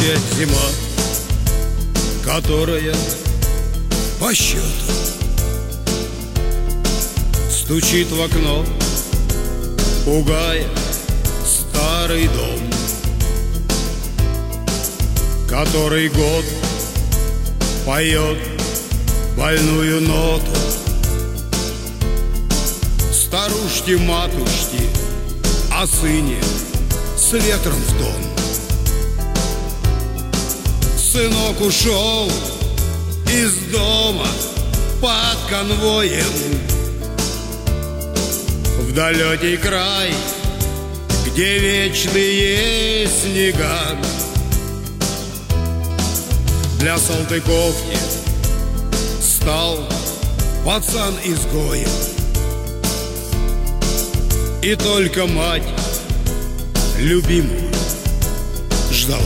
опять зима, которая по счету стучит в окно, пугая старый дом, который год поет больную ноту. Старушки-матушки о сыне с ветром в тон. Сынок ушел из дома под конвоем в далекий край, где вечные снега. Для Салтыковки стал пацан изгоем, и только мать любимую ждала.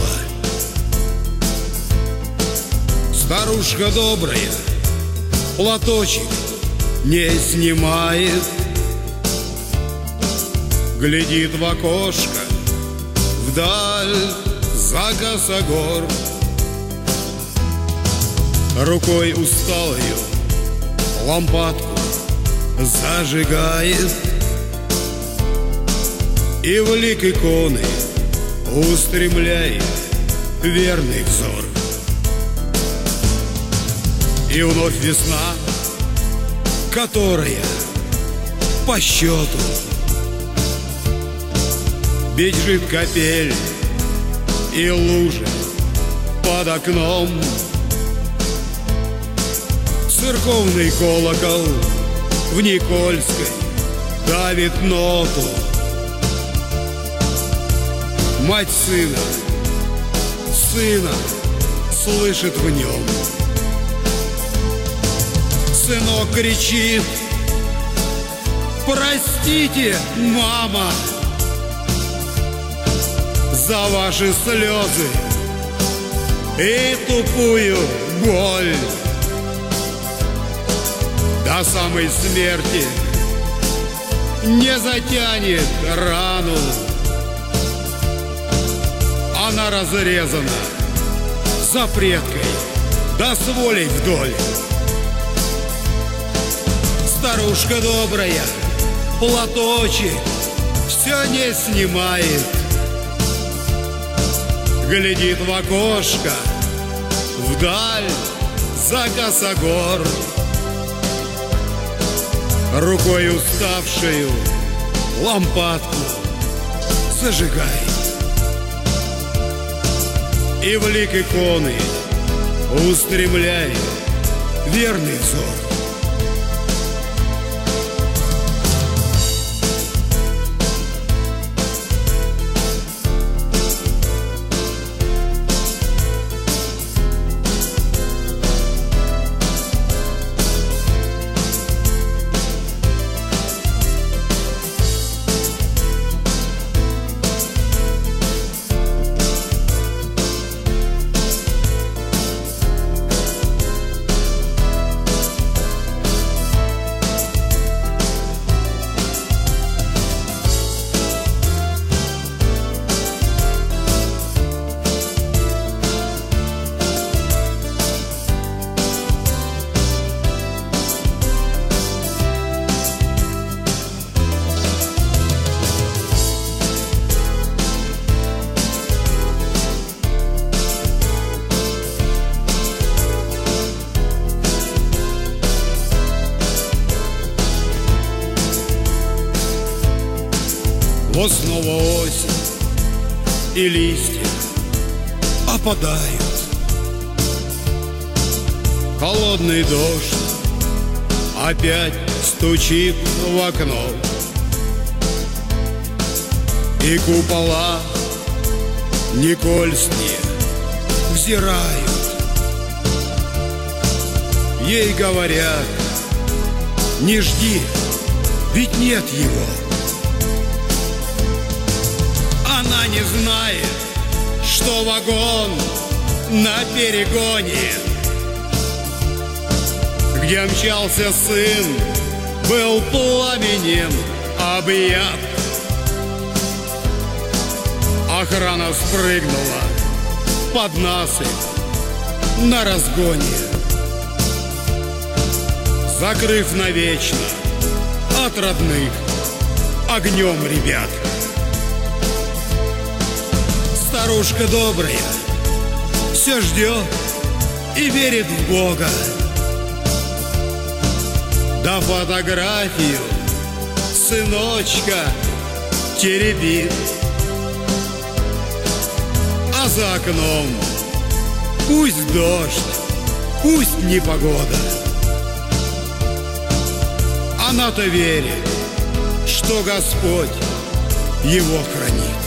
Старушка добрая платочек не снимает, глядит в окошко вдаль за косогор, рукой усталою лампадку зажигает и в лик иконы устремляет верный взор. И вновь весна, которая по счету бежит капель и лужи под окном. Церковный колокол в Никольской давит ноту. Мать сына слышит в нем. Сынок кричит: простите, мама, за ваши слезы и тупую боль. До самой смерти не затянет рану, она разрезана запреткой, да с волей вдоль. Старушка добрая платочек все не снимает, глядит в окошко вдаль за косогор, рукой уставшую лампадку зажигает и в лик иконы устремляет верный взор. Вот снова осень, и листья опадают. Холодный дождь опять стучит в окно, и купола никольские взирают. Ей говорят: не жди, ведь нет его. Она не знает, что вагон на перегоне, где мчался сын, был пламенем объят. Охрана спрыгнула под насыпь на разгоне, закрыв навечно от родных огнем ребят. Старушка добрая все ждет и верит в Бога, да фотографию сыночка теребит. А за окном пусть дождь, пусть непогода, она-то верит, что Господь его хранит.